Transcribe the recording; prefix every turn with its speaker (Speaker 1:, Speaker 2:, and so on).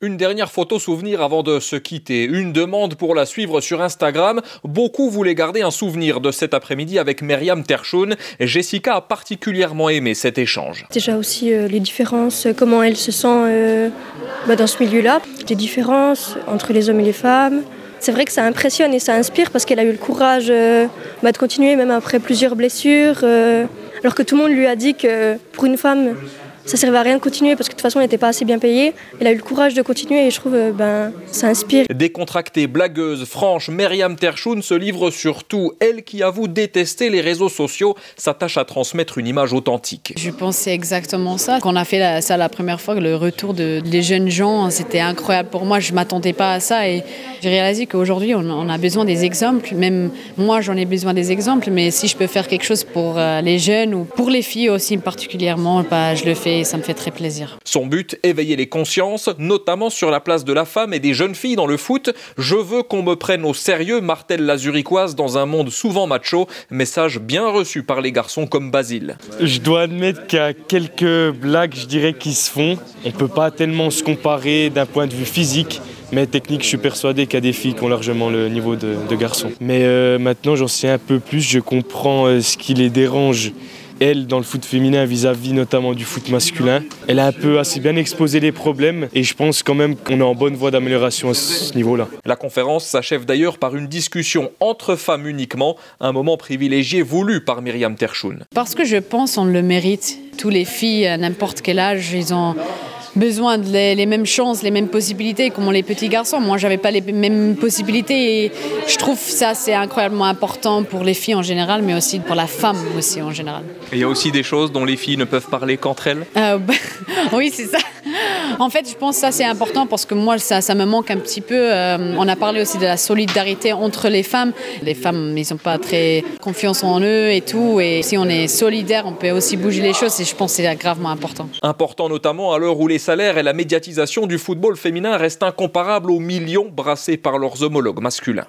Speaker 1: Une dernière photo souvenir avant de se quitter. Une demande pour la suivre sur Instagram. Beaucoup voulaient garder un souvenir de cet après-midi avec Myriam Terchoun. Jessica a particulièrement aimé cet échange.
Speaker 2: Déjà aussi les différences, comment elle se sent dans ce milieu-là. Les différences entre les hommes et les femmes. C'est vrai que ça impressionne et ça inspire parce qu'elle a eu le courage de continuer même après plusieurs blessures. Alors que tout le monde lui a dit que pour une femme, ça servait à rien de continuer parce que de toute façon elle n'était pas assez bien payée. Elle a eu le courage de continuer et je trouve ça inspire.
Speaker 1: Décontractée, blagueuse, franche, Myriam Terchoun se livre sur tout. Elle qui avoue détester les réseaux sociaux s'attache à transmettre une image authentique.
Speaker 3: Je pensais exactement ça. Quand on a fait ça la première fois, le retour des jeunes gens, c'était incroyable pour moi. Je ne m'attendais pas à ça et j'ai réalisé qu'aujourd'hui on a besoin des exemples. Même moi j'en ai besoin des exemples, mais si je peux faire quelque chose pour les jeunes ou pour les filles aussi particulièrement, je le fais. Et ça me fait très plaisir.
Speaker 1: Son but, éveiller les consciences, notamment sur la place de la femme et des jeunes filles dans le foot. Je veux qu'on me prenne au sérieux, martèle la Zurichoise dans un monde souvent macho. Message bien reçu par les garçons comme Basile.
Speaker 4: Je dois admettre qu'il y a quelques blagues, je dirais, qui se font. On ne peut pas tellement se comparer d'un point de vue physique. Mais technique, je suis persuadé qu'il y a des filles qui ont largement le niveau de garçons. Mais maintenant, j'en sais un peu plus. Je comprends ce qui les dérange. Elle, dans le foot féminin, vis-à-vis notamment du foot masculin, elle a assez bien exposé les problèmes et je pense quand même qu'on est en bonne voie d'amélioration à ce niveau-là.
Speaker 1: La conférence s'achève d'ailleurs par une discussion entre femmes uniquement, un moment privilégié voulu par Myriam Terchoun.
Speaker 3: Parce que je pense qu'on le mérite. Toutes les filles, à n'importe quel âge, ils ont besoin de les mêmes chances, les mêmes possibilités comme les petits garçons. Moi, j'avais pas les mêmes possibilités et je trouve ça c'est incroyablement important pour les filles en général, mais aussi pour la femme aussi en général.
Speaker 1: Et il y a aussi des choses dont les filles ne peuvent parler qu'entre elles.
Speaker 3: Oui, c'est ça. En fait, je pense que ça c'est important parce que moi, ça me manque un petit peu. On a parlé aussi de la solidarité entre les femmes. Les femmes, ils n'ont pas très confiance en eux et tout. Et si on est solidaire, on peut aussi bouger les choses et je pense que c'est gravement important.
Speaker 1: Important notamment à l'heure où les salaires et la médiatisation du football féminin restent incomparables aux millions brassés par leurs homologues masculins.